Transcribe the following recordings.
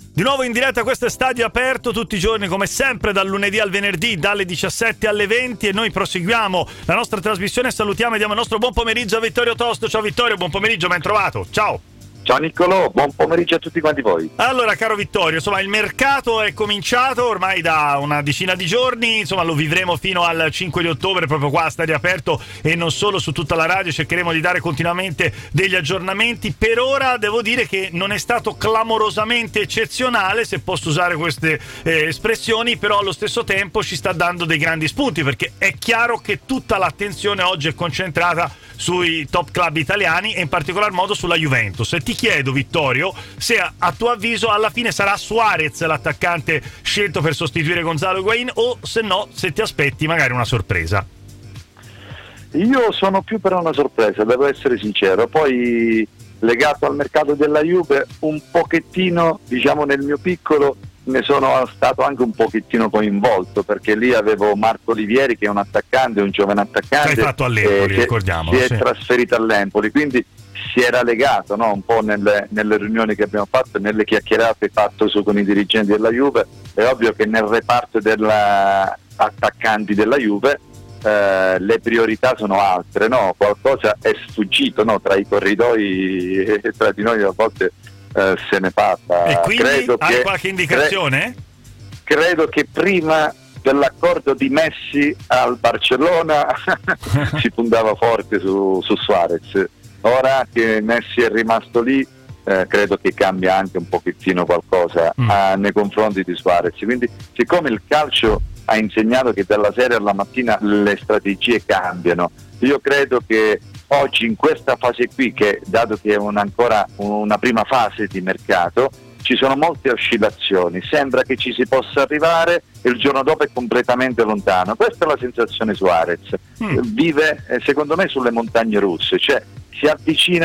Di nuovo in diretta, questo è Stadio Aperto, tutti i giorni come sempre dal lunedì al venerdì dalle 17 alle 20 e noi proseguiamo la nostra trasmissione. Salutiamo e diamo il nostro buon pomeriggio a Vittorio Tosto. Ciao Vittorio, buon pomeriggio, ben trovato. Ciao. Ciao Niccolò, buon pomeriggio a tutti quanti voi. Allora, caro Vittorio, insomma, il mercato è cominciato ormai da una decina di giorni, insomma, lo vivremo fino al 5 di ottobre proprio qua a Stadio Aperto e non solo, su tutta la radio cercheremo di dare continuamente degli aggiornamenti. Per ora devo dire che non è stato clamorosamente eccezionale, se posso usare queste espressioni, però allo stesso tempo ci sta dando dei grandi spunti, perché è chiaro che tutta l'attenzione oggi è concentrata sui top club italiani e in particolar modo sulla Juventus. E ti chiedo, Vittorio, se a tuo avviso alla fine sarà Suarez l'attaccante scelto per sostituire Gonzalo Higuaín o se no, se ti aspetti magari una sorpresa. Io sono più per una sorpresa, devo essere sincero. Poi legato al mercato della Juve un pochettino, diciamo nel mio piccolo, ne sono stato anche un pochettino coinvolto, perché lì avevo Marco Olivieri che è un attaccante, un giovane attaccante che hai fatto all'Empoli, ricordiamolo, si è trasferito all'Empoli, quindi si era legato, no, un po' nelle riunioni che abbiamo fatto, nelle chiacchierate fatte con i dirigenti della Juve. È ovvio che nel reparto della attaccanti della Juve le priorità sono altre, no? Qualcosa è sfuggito, no? Tra i corridoi e tra di noi a volte se ne parla. E quindi hai qualche indicazione? Credo che prima dell'accordo di Messi al Barcellona si puntava forte su Suarez. Ora che Messi è rimasto lì, credo che cambia anche un pochettino qualcosa nei confronti di Suarez. Quindi, siccome il calcio ha insegnato che dalla sera alla mattina le strategie cambiano, io credo che oggi in questa fase qui, che dato che è ancora una prima fase di mercato, ci sono molte oscillazioni, sembra che ci si possa arrivare e il giorno dopo è completamente lontano. Questa è la sensazione Suarez, vive secondo me sulle montagne russe, cioè si avvicina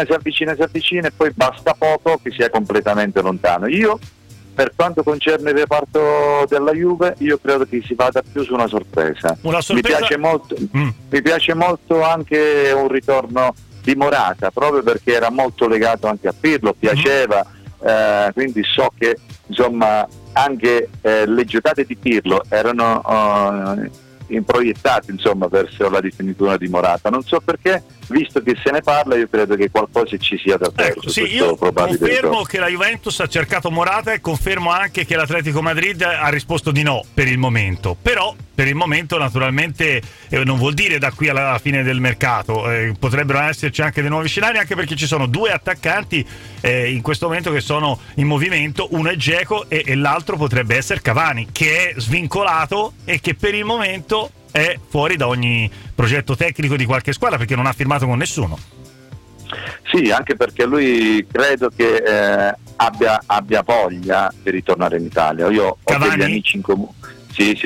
e poi basta poco che sia completamente lontano. Io, per quanto concerne il reparto della Juve, io credo che si vada più su una sorpresa. Mi piace molto anche un ritorno di Morata, proprio perché era molto legato anche a Pirlo, piaceva, quindi so che insomma anche le giocate di Pirlo erano proiettate insomma verso la rifinitura di Morata. Non so perché, visto che se ne parla, io credo che qualcosa ci sia davvero. Ecco, sì, io confermo che la Juventus ha cercato Morata e confermo anche che l'Atletico Madrid ha risposto di no per il momento. Però per il momento naturalmente non vuol dire da qui alla fine del mercato, potrebbero esserci anche dei nuovi scenari, anche perché ci sono due attaccanti in questo momento che sono in movimento, uno è Dzeko e l'altro potrebbe essere Cavani, che è svincolato e che per il momento è fuori da ogni progetto tecnico di qualche squadra, perché non ha firmato con nessuno. Sì, anche perché lui credo che abbia voglia di ritornare in Italia. Io Cavani? Ho degli amici in comune. Sì,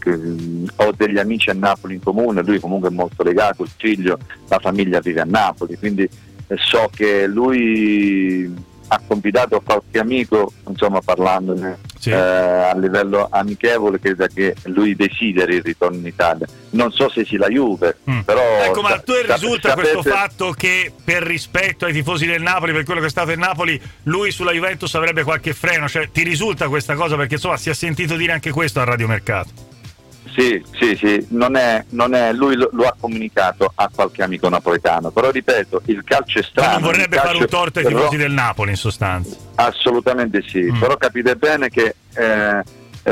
ho degli amici a Napoli in comune, lui comunque è molto legato, il figlio, la famiglia vive a Napoli, quindi so che lui ha confidato a qualche amico, insomma parlandone a livello amichevole, credo che lui desideri il ritorno in Italia. Non so se sia la Juve, però ecco, ma a te risulta questo fatto che per rispetto ai tifosi del Napoli, per quello che è stato il Napoli, lui sulla Juventus avrebbe qualche freno? Cioè, ti risulta questa cosa? Perché insomma si è sentito dire anche questo a Radio Mercato. Sì, non è lui lo ha comunicato a qualche amico napoletano, però ripeto, il calcio è strano. Ma non vorrebbe fare un torto ai tifosi del Napoli, in sostanza. Assolutamente sì, però capite bene che è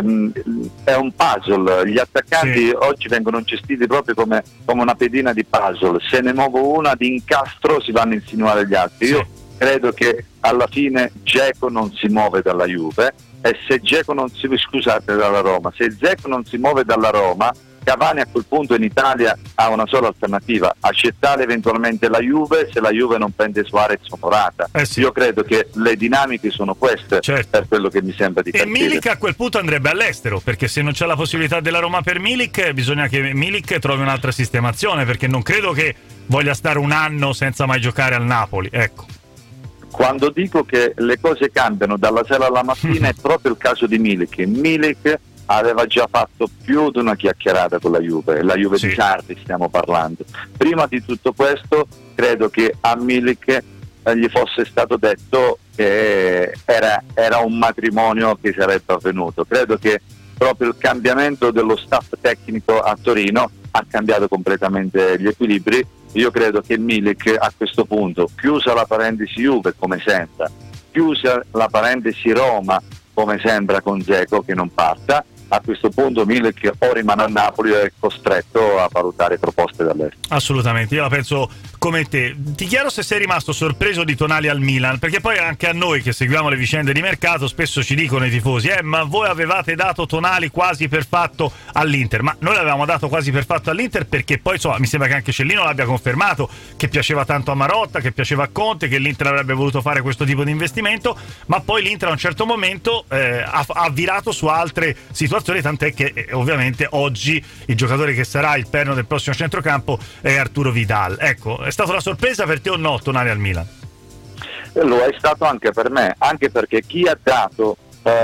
un puzzle. Gli attaccanti oggi vengono gestiti proprio come una pedina di puzzle, se ne muovo una di incastro si vanno a insinuare gli altri. Io credo che alla fine Dzeko non si muove dalla Juve, e se Dzeko dalla Roma, se Dzeko non si muove dalla Roma, Cavani a quel punto in Italia ha una sola alternativa: accettare eventualmente la Juve se la Juve non prende Suarez o Morata. Io credo che le dinamiche sono queste, per quello che mi sembra di capire. E Milik a quel punto andrebbe all'estero, perché se non c'è la possibilità della Roma per Milik, bisogna che Milik trovi un'altra sistemazione, perché non credo che voglia stare un anno senza mai giocare al Napoli, ecco. Quando dico che le cose cambiano dalla sera alla mattina è proprio il caso di Milik. Milik aveva già fatto più di una chiacchierata con la Juve di Sarri stiamo parlando. Prima di tutto questo credo che a Milik gli fosse stato detto che era un matrimonio che sarebbe avvenuto. Credo che proprio il cambiamento dello staff tecnico a Torino ha cambiato completamente gli equilibri. Io credo che Milik a questo punto, chiusa la parentesi Juve come sembra, chiusa la parentesi Roma come sembra con Dzeko che non parta, a questo punto Milik o rimane a Napoli o è costretto a valutare proposte dall'estero. Assolutamente, io la penso come te. Ti chiedo se sei rimasto sorpreso di Tonali al Milan, perché poi anche a noi che seguiamo le vicende di mercato spesso ci dicono i tifosi ma voi avevate dato Tonali quasi per fatto all'Inter. Ma noi l'avevamo dato quasi per fatto all'Inter perché poi insomma mi sembra che anche Cellino l'abbia confermato, che piaceva tanto a Marotta, che piaceva a Conte, che l'Inter avrebbe voluto fare questo tipo di investimento, ma poi l'Inter a un certo momento ha virato su altre situazioni, tant'è che ovviamente oggi il giocatore che sarà il perno del prossimo centrocampo è Arturo Vidal. Ecco, è stata una sorpresa per te o no Tonali al Milan? Lo è stato anche per me, anche perché chi ha dato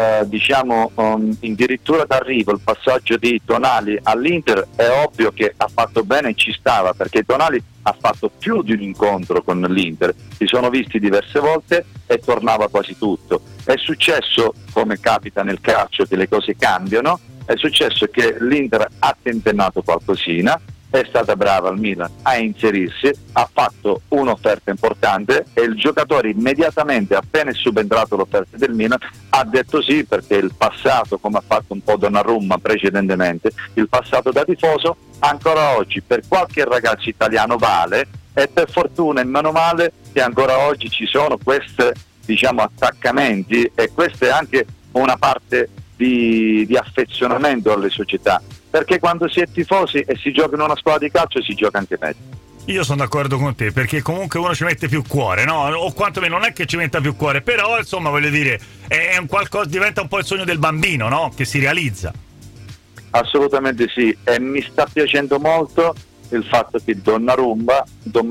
addirittura d'arrivo il passaggio di Tonali all'Inter è ovvio che ha fatto bene e ci stava, perché Tonali ha fatto più di un incontro con l'Inter, si sono visti diverse volte e tornava quasi tutto. È successo, come capita nel calcio, che le cose cambiano, è successo che l'Inter ha tentennato qualcosina, è stata brava al Milan a inserirsi, ha fatto un'offerta importante e il giocatore immediatamente, appena è subentrato l'offerta del Milan, ha detto sì, perché il passato, come ha fatto un po' Donnarumma precedentemente, il passato da tifoso ancora oggi per qualche ragazzo italiano vale, e per fortuna e meno male che ancora oggi ci sono questi attaccamenti, e questa è anche una parte di affezionamento alle società, perché quando si è tifosi e si gioca in una squadra di calcio si gioca anche meglio. Io sono d'accordo con te, perché comunque uno ci mette più cuore, no? O quantomeno non è che ci metta più cuore, però insomma voglio dire è un qualcosa, diventa un po' il sogno del bambino, no? Che si realizza. Assolutamente sì, e mi sta piacendo molto il fatto che Donnarumma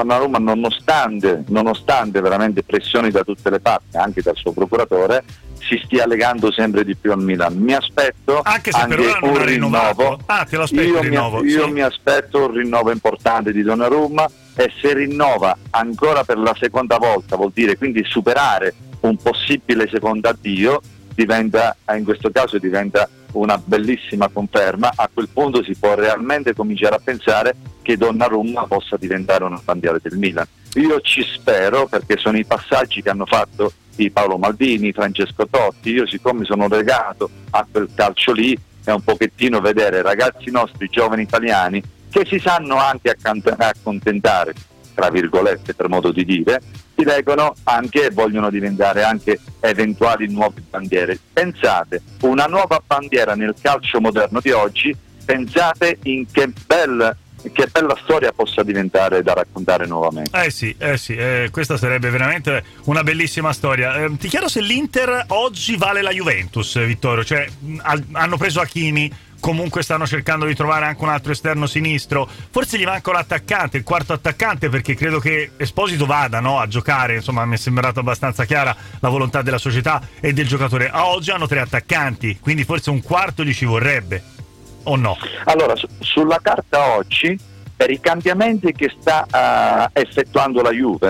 nonostante veramente pressioni da tutte le parti, anche dal suo procuratore, si stia legando sempre di più al Milan. Mi aspetto anche se per ora non ha rinnovato. Te lo aspetto il rinnovo? Io mi aspetto un rinnovo importante di Donnarumma, e se rinnova ancora per la seconda volta, vuol dire quindi superare un possibile secondo addio, in questo caso diventa una bellissima conferma. A quel punto si può realmente cominciare a pensare che Donnarumma possa diventare una bandiera del Milan. Io ci spero, perché sono i passaggi che hanno fatto di Paolo Maldini, Francesco Totti. Io, siccome sono legato a quel calcio lì, è un pochettino vedere ragazzi nostri giovani italiani che si sanno anche accontentare, tra virgolette, per modo di dire, si leggono anche e vogliono diventare anche eventuali nuove bandiere. Pensate, una nuova bandiera nel calcio moderno di oggi, pensate in che bella storia possa diventare da raccontare nuovamente. Questa sarebbe veramente una bellissima storia. Ti chiedo se l'Inter oggi vale la Juventus, Vittorio, cioè hanno preso Hakimi, comunque stanno cercando di trovare anche un altro esterno sinistro, forse gli manca un attaccante, il quarto attaccante, perché credo che Esposito vada, no, a giocare, insomma mi è sembrato abbastanza chiara la volontà della società e del giocatore. A oggi hanno 3 attaccanti, quindi forse un quarto gli ci vorrebbe, o no? Allora, sulla carta oggi, per i cambiamenti che sta effettuando la Juve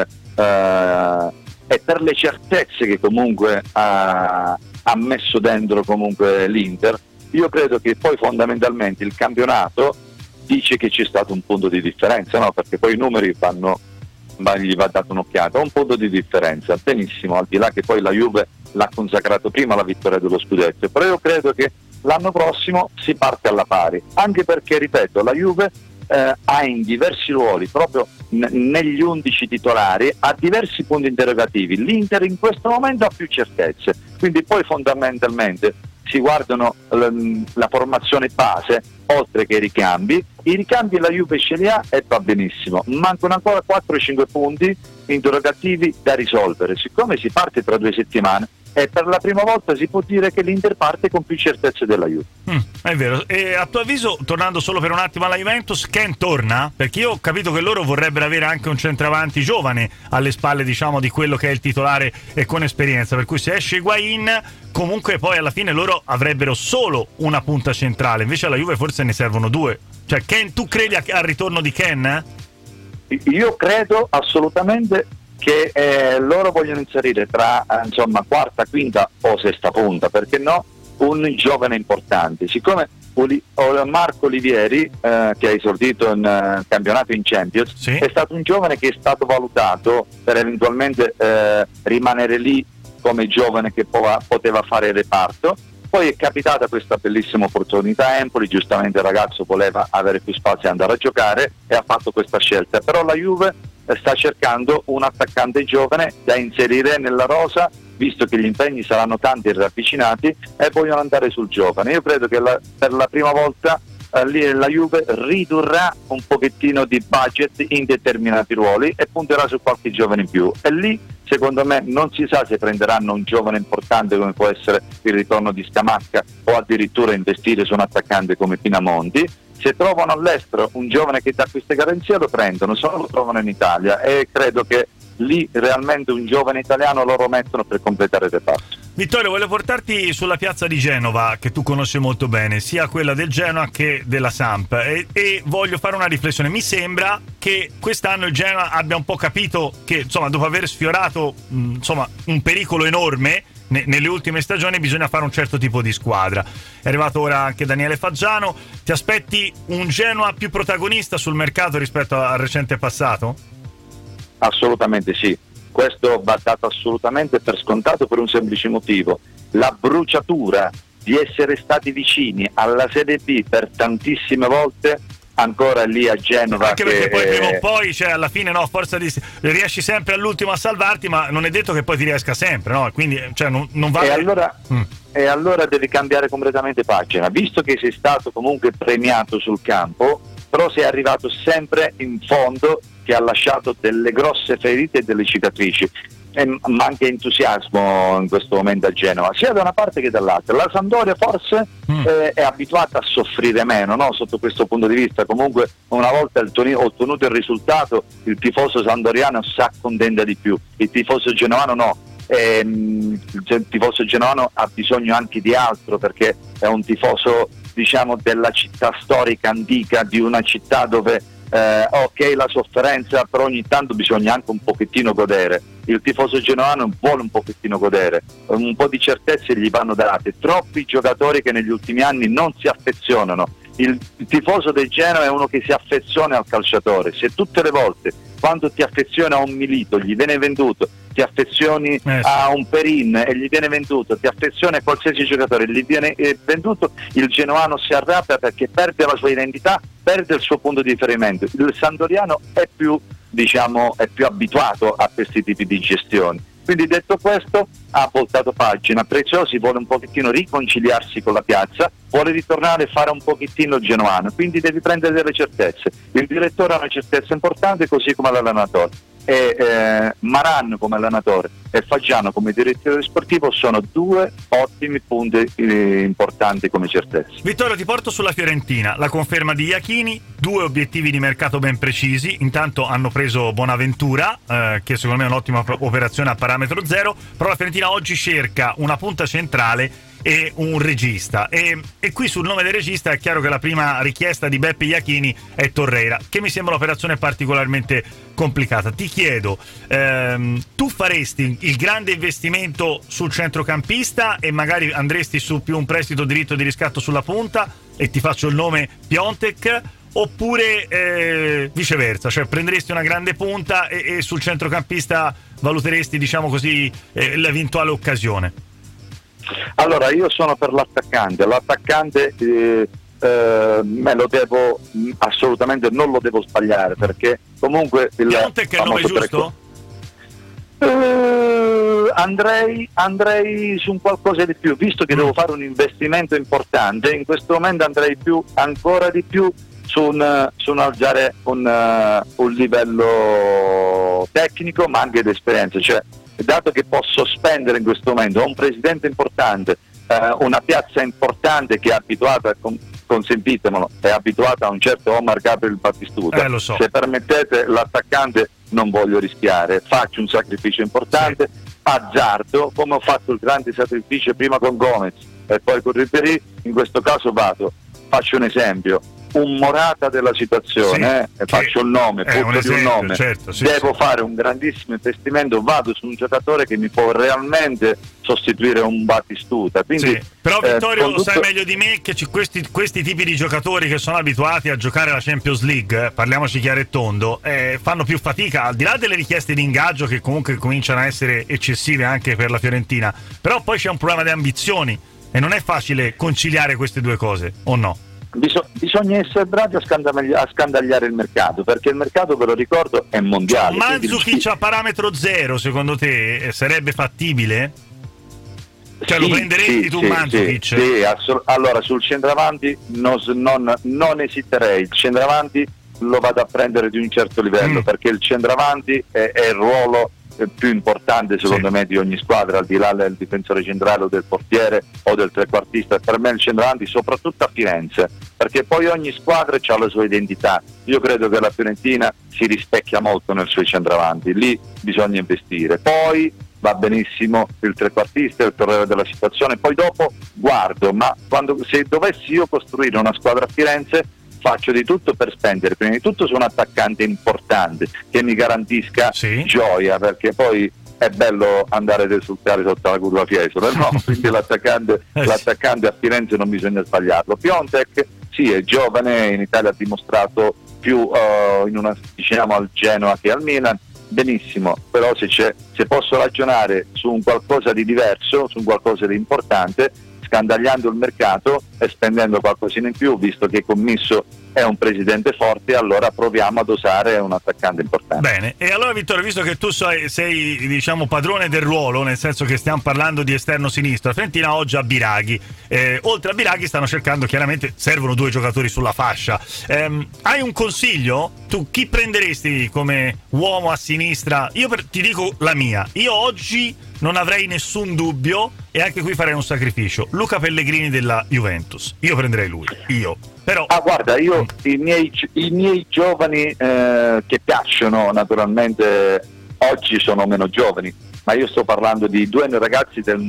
e per le certezze che comunque ha messo dentro comunque l'Inter, io credo che poi fondamentalmente il campionato dice che c'è stato un punto di differenza, no? Perché poi i numeri gli va dato un'occhiata, un punto di differenza, benissimo, al di là che poi la Juve l'ha consacrato prima la vittoria dello scudetto, però io credo che l'anno prossimo si parte alla pari, anche perché, ripeto, la Juve ha in diversi ruoli, proprio negli 11 titolari, ha diversi punti interrogativi. L'Inter in questo momento ha più certezze, quindi poi fondamentalmente si guardano la formazione base oltre che i ricambi la Juve ce li ha e va benissimo, mancano ancora 4-5 punti interrogativi da risolvere. Siccome si parte tra 2 settimane, e per la prima volta si può dire che l'Inter parte con più certezze della Juve. È vero. E a tuo avviso, tornando solo per un attimo alla Juventus, Ken torna? Perché io ho capito che loro vorrebbero avere anche un centravanti giovane alle spalle, diciamo, di quello che è il titolare e con esperienza, per cui se esce Higuain comunque poi alla fine loro avrebbero solo una punta centrale, invece alla Juve forse ne servono 2. Cioè, Ken, tu credi al ritorno di Ken? Io credo assolutamente che loro vogliono inserire tra insomma quarta, quinta o sesta punta, perché no, un giovane importante. Siccome Marco Olivieri, che ha esordito in campionato in Champions, sì, è stato un giovane che è stato valutato per eventualmente rimanere lì come giovane che poteva fare il reparto. Poi è capitata questa bellissima opportunità a Empoli, giustamente il ragazzo voleva avere più spazio e andare a giocare e ha fatto questa scelta, però la Juve sta cercando un attaccante giovane da inserire nella rosa, visto che gli impegni saranno tanti e ravvicinati, e vogliono andare sul giovane. Io credo che per la prima volta lì la Juve ridurrà un pochettino di budget in determinati ruoli e punterà su qualche giovane in più, e lì secondo me non si sa se prenderanno un giovane importante come può essere il ritorno di Scamacca o addirittura investire su un attaccante come Pinamonti. Se trovano all'estero un giovane che dà queste garanzie lo prendono, se non lo trovano in Italia, e credo che lì realmente un giovane italiano loro mettono per completare il reparto. Vittorio, voglio portarti sulla piazza di Genova, che tu conosci molto bene, sia quella del Genoa che della Samp, e voglio fare una riflessione. Mi sembra che quest'anno il Genoa abbia un po' capito che, insomma, dopo aver sfiorato insomma, un pericolo enorme nelle ultime stagioni, bisogna fare un certo tipo di squadra. È arrivato ora anche Daniele Faggiano. Ti aspetti un Genoa più protagonista sul mercato rispetto al recente passato? Assolutamente sì, questo va dato assolutamente per scontato, per un semplice motivo: la bruciatura di essere stati vicini alla Serie B per tantissime volte ancora lì a Genova. Anche perché poi prima o poi, cioè alla fine no, forza di riesci sempre all'ultimo a salvarti, ma non è detto che poi ti riesca sempre, no? Quindi cioè, non vale. E allora devi cambiare completamente pagina, visto che sei stato comunque premiato sul campo, però sei arrivato sempre in fondo, che ha lasciato delle grosse ferite e delle cicatrici, ma anche entusiasmo in questo momento a Genova, sia da una parte che dall'altra. La Sampdoria forse è abituata a soffrire meno, no? Sotto questo punto di vista. Comunque una volta ottenuto il risultato, il tifoso sandoriano si accontenta di più, il tifoso genovano no. Il tifoso genovano ha bisogno anche di altro, perché è un tifoso, diciamo, della città storica antica, di una città dove ok la sofferenza, però ogni tanto bisogna anche un pochettino godere. Il tifoso genovano vuole un pochettino godere, un po' di certezze gli vanno date. Troppi giocatori che negli ultimi anni non si affezionano. Il tifoso del Genoa è uno che si affeziona al calciatore. Se tutte le volte, quando ti affezioni a un Milito, gli viene venduto, ti affezioni a un Perin e gli viene venduto, ti affezioni a qualsiasi giocatore e gli viene venduto, il genovano si arrabbia perché perde la sua identità, perde il suo punto di riferimento. Il sandoriano è più abituato a questi tipi di gestioni. Quindi, detto questo, ha voltato pagina. Preziosi vuole un pochettino riconciliarsi con la piazza, vuole ritornare a fare un pochettino il genovano, quindi devi prendere delle certezze. Il direttore ha una certezza importante, così come l'allenatore. E Maran come allenatore e Faggiano come direttore sportivo sono due ottimi punti importanti come certezza. Vittorio, ti porto sulla Fiorentina. La conferma di Iachini, due obiettivi di mercato ben precisi. Intanto hanno preso Bonaventura, che secondo me è un'ottima operazione a parametro zero, però la Fiorentina oggi cerca una punta centrale e un regista, e qui sul nome del regista è chiaro che la prima richiesta di Beppe Iachini è Torreira, che mi sembra un'operazione particolarmente complicata. Ti chiedo, tu faresti il grande investimento sul centrocampista e magari andresti su più un prestito diritto di riscatto sulla punta, e ti faccio il nome Piontek, oppure viceversa, cioè prenderesti una grande punta e sul centrocampista valuteresti, diciamo così, l'eventuale occasione? Allora, io sono per l'attaccante me lo devo assolutamente, non lo devo sbagliare, perché comunque Piontek è il nome giusto? Andrei su un qualcosa di più, visto che devo fare un investimento importante. In questo momento andrei ancora di più su un alzare un livello tecnico, ma anche di esperienza. Cioè, dato che posso spendere in questo momento, ho un presidente importante, una piazza importante che è abituata, consentitemelo, è abituata a un certo Omar Gabriel Battistuta. Lo so. Se permettete, l'attaccante non voglio rischiare, faccio un sacrificio importante, azzardo, come ho fatto il grande sacrificio prima con Gomez e poi con Ribéry. In questo caso faccio un esempio, un Morata della situazione, faccio il nome, butto un nome, certo, devo fare un grandissimo investimento, vado su un giocatore che mi può realmente sostituire un Batistuta. Quindi, però Vittorio sai meglio di me che questi tipi di giocatori che sono abituati a giocare la Champions League, parliamoci chiaro e tondo, fanno più fatica, al di là delle richieste di ingaggio che comunque cominciano a essere eccessive anche per la Fiorentina, però poi c'è un problema di ambizioni e non è facile conciliare queste due cose, o no? Bisogna essere bravi a scandagliare il mercato, perché il mercato, ve lo ricordo, è mondiale. Mandzukic a parametro zero, secondo te sarebbe fattibile? Cioè lo prenderesti tu Mandzukic? Sì, allora sul centravanti non esiterei, il centravanti lo vado a prendere di un certo livello, perché il centravanti è il ruolo più importante secondo me di ogni squadra, al di là del difensore centrale o del portiere o del trequartista. Per me il centravanti, soprattutto a Firenze, perché poi ogni squadra ha la sua identità. Io credo che la Fiorentina si rispecchia molto nel suo centravanti, lì bisogna investire. Poi va benissimo il trequartista, il torneo della situazione, poi dopo guardo, ma se dovessi io costruire una squadra a Firenze, faccio di tutto per spendere prima di tutto su un attaccante importante che mi garantisca gioia, perché poi è bello andare ad esultare sotto la curva Fiesole, no? Quindi l'attaccante a Firenze non bisogna sbagliarlo. Piontek è giovane, in Italia ha dimostrato più diciamo al Genoa che al Milan, benissimo, però se posso ragionare su un qualcosa di diverso, su un qualcosa di importante, scandagliando il mercato e spendendo qualcosina in più, visto che Commisso è un presidente forte, allora proviamo ad osare un attaccante importante. Bene, e allora Vittorio, visto che tu sei diciamo padrone del ruolo, nel senso che stiamo parlando di esterno sinistro, la Fiorentina oggi ha Biraghi, oltre a Biraghi stanno cercando, chiaramente servono due giocatori sulla fascia, hai un consiglio? Tu chi prenderesti come uomo a sinistra? Io ti dico la mia, io oggi non avrei nessun dubbio e anche qui farei un sacrificio. Luca Pellegrini della Juventus, io prenderei lui, però guarda, io i miei giovani che piacciono naturalmente oggi sono meno giovani, ma io sto parlando di due ragazzi del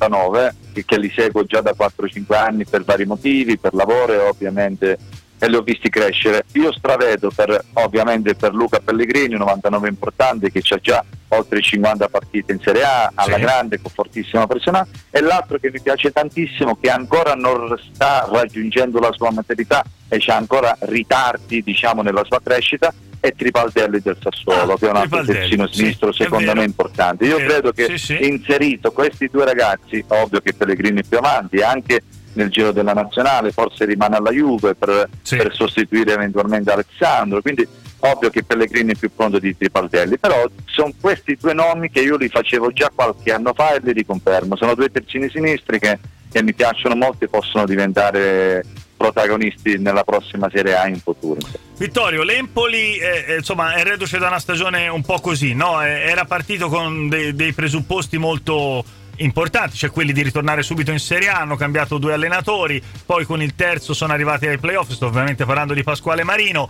99 che li seguo già da 4-5 anni per vari motivi, per lavoro e ovviamente, e li ho visti crescere. Io stravedo ovviamente per Luca Pellegrini, 99 importante, che c'ha già oltre 50 partite in Serie A, alla grande, con fortissima personalità, e l'altro che mi piace tantissimo, che ancora non sta raggiungendo la sua maturità e c'ha ancora ritardi diciamo nella sua crescita, è Tripaldelli del Sassuolo, che è un altro terzino sinistro secondo me importante. Io credo che inserito questi due ragazzi, ovvio che Pellegrini è più avanti, anche nel giro della nazionale, forse rimane alla Juve per sostituire eventualmente Alessandro, quindi ovvio che Pellegrini è più pronto di Tripaldelli, però sono questi due nomi che io li facevo già qualche anno fa e li riconfermo. Sono due terzini sinistri che mi piacciono molto e possono diventare protagonisti nella prossima Serie A in futuro. Vittorio, l'Empoli insomma è reduce da una stagione un po' così, no? Era partito con dei presupposti molto importanti, cioè quelli di ritornare subito in Serie A, hanno cambiato due allenatori, poi con il terzo sono arrivati ai playoff, sto ovviamente parlando di Pasquale Marino,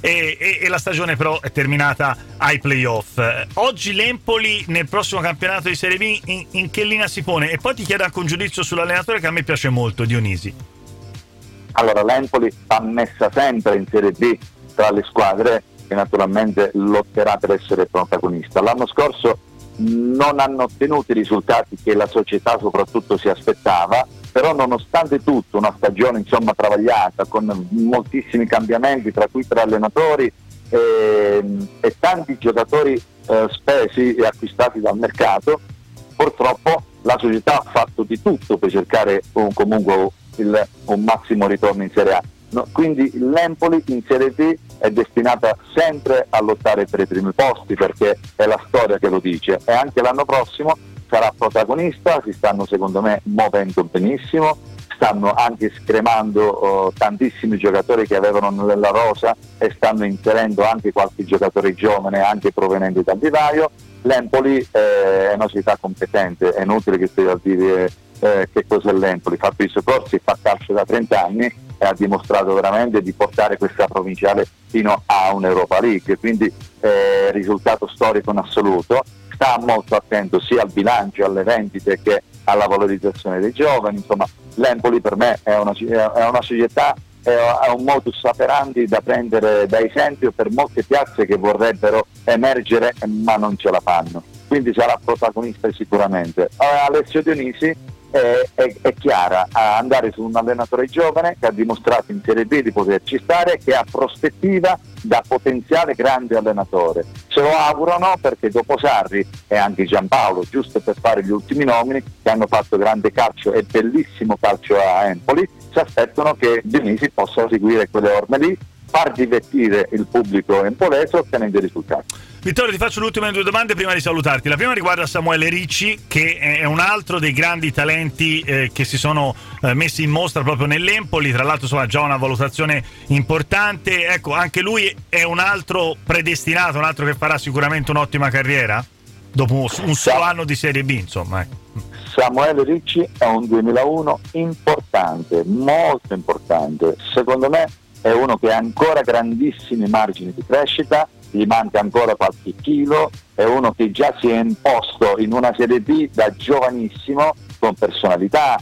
e la stagione però è terminata ai playoff. Oggi l'Empoli nel prossimo campionato di Serie B in che linea si pone? E poi ti chiedo anche un giudizio sull'allenatore che a me piace molto, Dionisi. Allora, l'Empoli va messa sempre in Serie B tra le squadre che naturalmente lotterà per essere protagonista. L'anno scorso non hanno ottenuto i risultati che la società soprattutto si aspettava, però nonostante tutto una stagione insomma travagliata con moltissimi cambiamenti, tra cui 3 allenatori e tanti giocatori spesi e acquistati dal mercato, purtroppo la società ha fatto di tutto per cercare comunque un massimo ritorno in Serie A. Quindi l'Empoli in Serie B è destinata sempre a lottare per i primi posti, perché è la storia che lo dice, e anche l'anno prossimo sarà protagonista. Si stanno secondo me muovendo benissimo, stanno anche scremando tantissimi giocatori che avevano nella rosa e stanno inserendo anche qualche giocatore giovane anche proveniente dal vivaio. L'Empoli è una società competente, è inutile che stia a dire che cos'è l'Empoli, fa i soccorsi, fa calcio da 30 anni e ha dimostrato veramente di portare questa provinciale fino a un'Europa League, quindi risultato storico in assoluto. Sta molto attento sia al bilancio, alle vendite che alla valorizzazione dei giovani. Insomma, l'Empoli per me è una società è un modus operandi da prendere da esempio per molte piazze che vorrebbero emergere ma non ce la fanno, quindi sarà protagonista sicuramente. Alessio Dionisi è chiara a andare su un allenatore giovane che ha dimostrato in Serie B di poterci stare, che ha prospettiva da potenziale grande allenatore. Se lo augurano, perché dopo Sarri e anche Giampaolo, giusto per fare gli ultimi nomini, che hanno fatto grande calcio e bellissimo calcio a Empoli, si aspettano che Dionisi possa seguire quelle orme lì, far divertire il pubblico empolese ottenendo i risultati. Vittorio, ti faccio le ultime 2 domande prima di salutarti. La prima riguarda Samuele Ricci, che è un altro dei grandi talenti che si sono messi in mostra proprio nell'Empoli, tra l'altro insomma già una valutazione importante. Ecco, anche lui è un altro predestinato, un altro che farà sicuramente un'ottima carriera dopo un solo anno di Serie B, insomma. Samuele Ricci è un 2001 importante, molto importante. Secondo me è uno che ha ancora grandissimi margini di crescita, gli manca ancora qualche chilo, è uno che già si è imposto in una Serie B da giovanissimo, con personalità,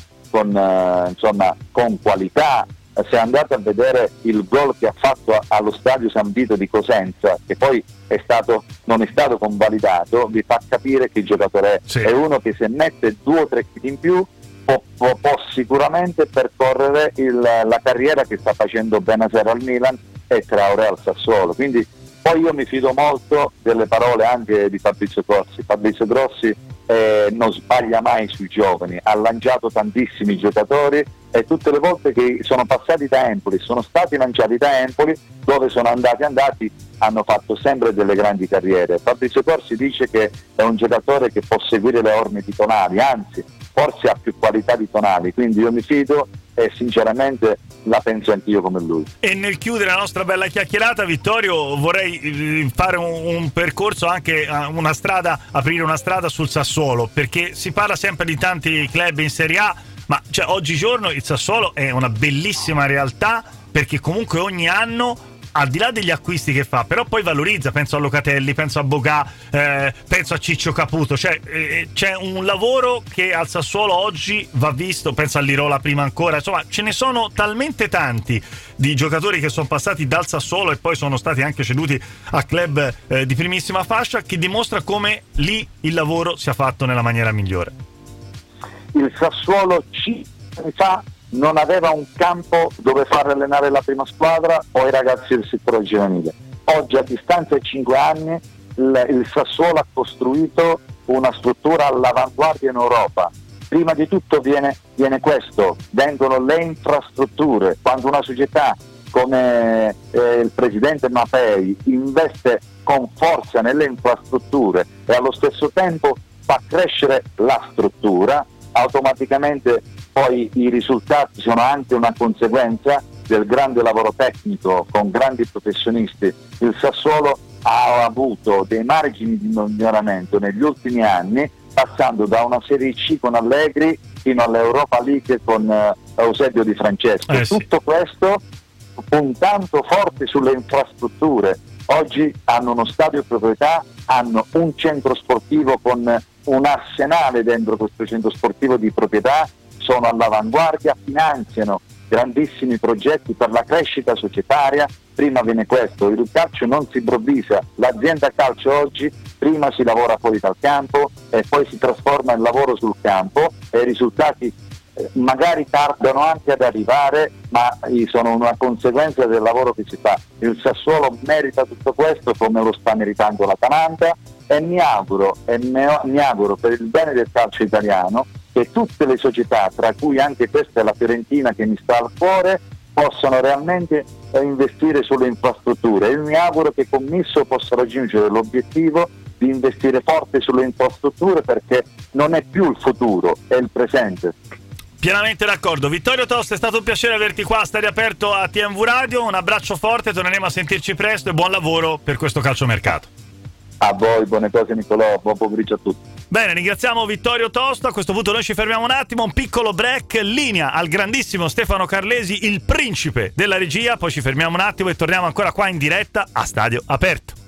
con qualità. Se andate a vedere il gol che ha fatto allo stadio San Vito di Cosenza, che poi non è stato convalidato, vi fa capire che il giocatore è. Sì. È uno che se mette 2 o 3 kg in più può sicuramente percorrere la carriera che sta facendo Bennacer al Milan e Traoré al Sassuolo. Quindi poi io mi fido molto delle parole anche di Fabrizio Grossi. Fabrizio Grossi non sbaglia mai sui giovani, ha lanciato tantissimi giocatori e tutte le volte che sono passati da Empoli, sono stati lanciati da Empoli, dove sono andati hanno fatto sempre delle grandi carriere. Fabrizio Grossi dice che è un giocatore che può seguire le orme di Tonali, anzi forse ha più qualità di Tonali, quindi io mi fido e sinceramente la penso anch'io come lui. E nel chiudere la nostra bella chiacchierata, Vittorio, vorrei fare un percorso, anche aprire una strada sul Sassuolo, perché si parla sempre di tanti club in Serie A, ma oggigiorno il Sassuolo è una bellissima realtà, perché comunque ogni anno, al di là degli acquisti che fa, però poi valorizza, penso a Locatelli, penso a Bogà, penso a Ciccio Caputo, c'è un lavoro che al Sassuolo oggi va visto, penso a Lirola prima ancora, insomma ce ne sono talmente tanti di giocatori che sono passati dal Sassuolo e poi sono stati anche ceduti a club di primissima fascia, che dimostra come lì il lavoro sia fatto nella maniera migliore. Il Sassuolo 5 anni fa non aveva un campo dove far allenare la prima squadra o i ragazzi del settore giovanile. Oggi, a distanza di 5 anni, il Sassuolo ha costruito una struttura all'avanguardia in Europa. Prima di tutto viene questo, vengono le infrastrutture. Quando una società come il presidente Mapei investe con forza nelle infrastrutture e allo stesso tempo fa crescere la struttura, automaticamente poi i risultati sono anche una conseguenza del grande lavoro tecnico con grandi professionisti. Il Sassuolo ha avuto dei margini di miglioramento negli ultimi anni, passando da una Serie C con Allegri fino all'Europa League con Eusebio Di Francesco. Tutto questo puntando forte sulle infrastrutture. Oggi hanno uno stadio proprietà, hanno un centro sportivo con un arsenale dentro questo centro sportivo di proprietà, sono all'avanguardia, finanziano grandissimi progetti per la crescita societaria. Prima viene questo, il calcio non si improvvisa, l'azienda calcio oggi prima si lavora fuori dal campo e poi si trasforma il lavoro sul campo e i risultati magari tardano anche ad arrivare, ma sono una conseguenza del lavoro che si fa. Il Sassuolo merita tutto questo come lo sta meritando l'Atalanta e mi auguro per il bene del calcio italiano che tutte le società, tra cui anche questa è la Fiorentina che mi sta al cuore, possano realmente investire sulle infrastrutture. Io mi auguro che Commisso possa raggiungere l'obiettivo di investire forte sulle infrastrutture, perché non è più il futuro, è il presente. Pienamente d'accordo. Vittorio Tosta, è stato un piacere averti qua a Stadio Aperto a TMV Radio, un abbraccio forte, torneremo a sentirci presto e buon lavoro per questo calciomercato. A voi, buone cose Nicolò, buon pomeriggio a tutti. Bene, ringraziamo Vittorio Tosta. A questo punto noi ci fermiamo un attimo, un piccolo break, linea al grandissimo Stefano Carlesi, il principe della regia, poi ci fermiamo un attimo e torniamo ancora qua in diretta a Stadio Aperto.